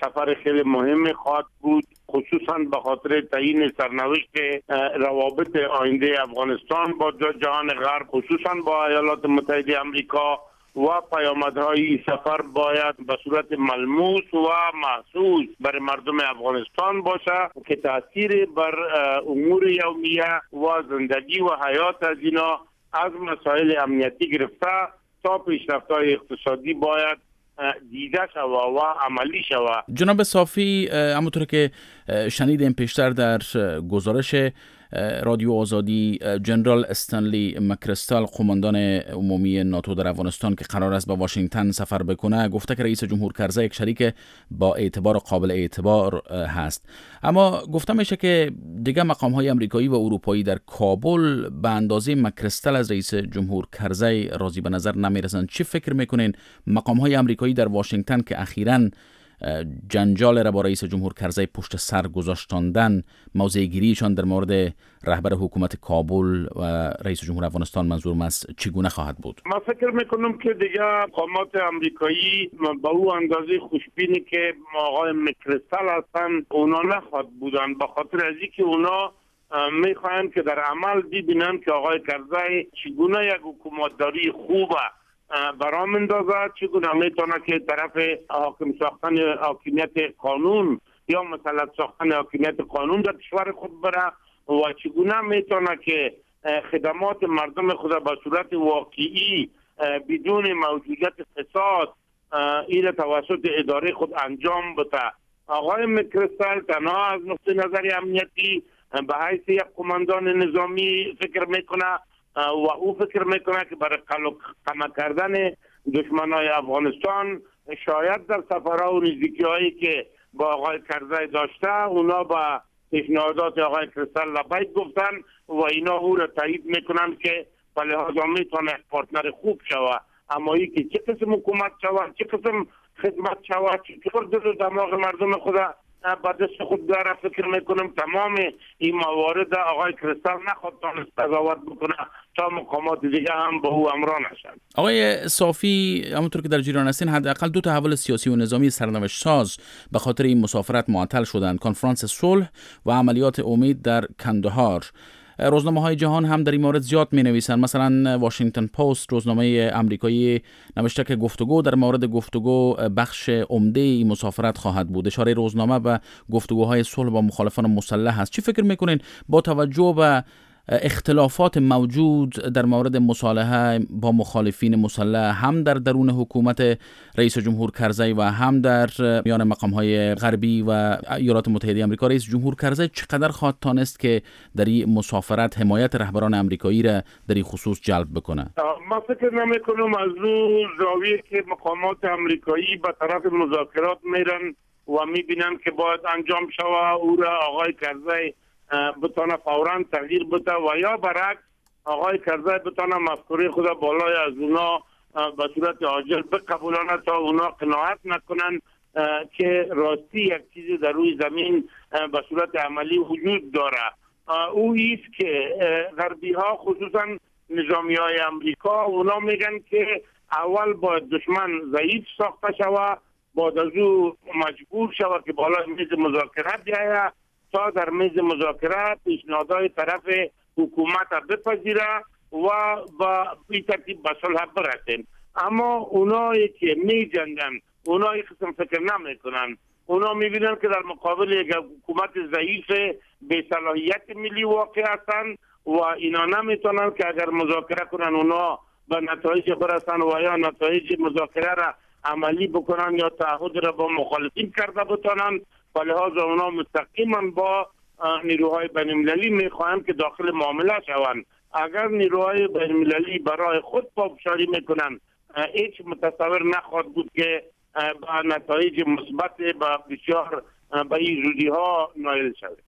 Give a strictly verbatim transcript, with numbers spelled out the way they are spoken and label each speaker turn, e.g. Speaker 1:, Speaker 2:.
Speaker 1: سفر خیلی مهم خواهد بود، خصوصا به خاطر تعیین سرنوشت روابط آینده افغانستان با جهان غرب، خصوصا با ایالات متحده آمریکا، و پیامدهای سفر باید به صورت ملموس و محسوس بر مردم افغانستان باشه که تاثیر بر امور یومیه و زندگی و حیات از اینا از مسائل امنیتی گرفته تا پیشرفت‌های اقتصادی باید دیده شود و عملی شود.
Speaker 2: جناب صافی، همونطور که شنیدیم پیشتر در گزارش رادیو آزادی، جنرال استنلی مکریستال، قماندان عمومی ناتو در افغانستان که قرار است به واشنگتن سفر بکنه، گفته که رئیس جمهور کرزی یک شریک با اعتبار قابل اعتبار هست. اما گفته میشه که دیگه مقام‌های آمریکایی و اروپایی در کابل به اندازه مکریستال از رئیس جمهور کرزی راضی به نظر نمیرسند. چی فکر میکنین مقام‌های آمریکایی در واشنگتن که اخیراً جنجال را با رئیس جمهور کرزی پشت سر گذاشتاندن، موضع گیریشان در مورد رهبر حکومت کابل و رئیس جمهور افغانستان منظورم است چگونه خواهد بود؟
Speaker 1: من فکر میکنم که دیگه مقامات آمریکایی با او اندازه خوشبینی که آقای مکریستال هستن اونا نخواهد بودن، به خاطر از اینکه اونا میخواین که در عمل ببینن که آقای کرزی چگونه یک حکومتداری خوبه برام اندازد، چگونه میتونه که طرف حاکم ساختن حاکمیت قانون یا مسلط ساختن حاکمیت قانون در کشور خود بره و چگونه میتونه که خدمات مردم خود به صورت واقعی بدون موجودیت فساد این توسط اداره خود انجام بده. آقای مکریستال تنها از نقطه نظر امنیتی به حیث یک قماندان نظامی فکر میکنه و او فکر میکنه که برای کمک کردن دشمنای افغانستان شاید در سفرها و نزدیکی هایی که با آقای کرزی داشته اونا با پیشنهادات آقای کریستال لبیک گفتن و اینا او را تایید میکنن که به لحاظ میتونه پارتنر خوب شود. اما ای که چه قسم حکومت شود، چه قسم خدمت شود، چطور دل دماغ مردم خود با دست خود داره، فکر میکنم تمام این موارد آقای کریستال نخواد تانست قضاوت بکنه تا مقامات دیگه هم به او امرا نشن.
Speaker 2: آقای صافی، همونطور که در جریان هستین، حداقل دو تحول سیاسی و نظامی سرنوشت ساز به خاطر این مسافرت معطل شدند: کنفرانس صلح و عملیات امید در کندهار. روزنامه‌های جهان هم در این مورد زیاد می‌نویسند. مثلا واشنگتن پست، روزنامه آمریکایی، نوشته که گفتگو در مورد گفتگو بخش عمده این مسافرت خواهد بود. اشاره روزنامه به گفتگوهای صلح با مخالفان مسلح است. چی فکر می‌کنین با توجه به اختلافات موجود در مورد مصالحه با مخالفین مسلح هم در درون حکومت رئیس جمهور کرزی و هم در میان مقام‌های غربی و ایالات متحده آمریکا، رئیس جمهور کرزی چقدر خواهد تانست که در این مسافرت حمایت رهبران آمریکایی را در این خصوص جلب بکنه؟
Speaker 1: ما فکر نمی‌کنم از اون زاویه که مقامات آمریکایی به طرف مذاکرات میرن و میبینن که باید انجام شود او را آقای کرزی بتانه فوراً تغییر بده و یا برعکس آقای کرزی بتانه مفکوره خود بالای از اونا به صورت عاجل بقبولانه تا اونا قناعت نکنن که راستی یک چیزی در روی زمین به صورت عملی وجود داره. او ایست که غربی ها خصوصا نظامی های امریکا اونا میگن که اول باید دشمن ضعیف ساخته شود، بعد از او مجبور شود که بالای میز مذاکره بیاید تا در میز مذاکره پیشنهادهای طرف حکومت بپذیره و با این ترتیب به صلح برسیم. اما اونایی که می جنگن اونایی قسم فکر نمی کنن، اونا می بینن که در مقابل یک حکومت ضعیف به صلاحیت ملی واقع هستن و اینا نمیتونن که اگر مذاکره کنن اونا به نتایج برسن و یا نتایج مذاکره را عملی بکنن یا تعهد را با مخالفین کرده بتونن. لحاظ اونا مستقیما با نیروهای بین‌المللی میخواهند که داخل معامله شوند. اگر نیروهای بین‌المللی برای خود پافشاری میکنن هیچ متصور نخواهد بود که با نتایج مثبت با بسیار به این زودی ها نایل شود.